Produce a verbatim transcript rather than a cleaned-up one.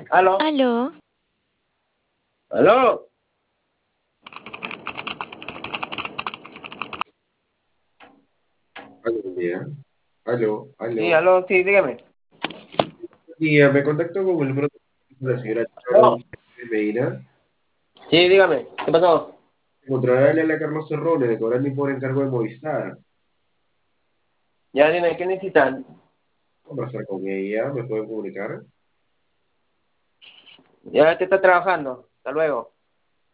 ¿Aló? Aló, ¿Aló? Aló, buen día. Aló, Sí, aló. aló, sí, dígame. Y me contacto con el número de la señora ¿Aló? Sharon Medina. Sí, dígame. ¿Qué pasó? Encontrará a la Carlos Cerrone de cobrar ni por encargo de Movistar. Ya, dime, ¿qué necesitan? Conversar con ella, me pueden comunicar. Ya te está trabajando. Hasta luego.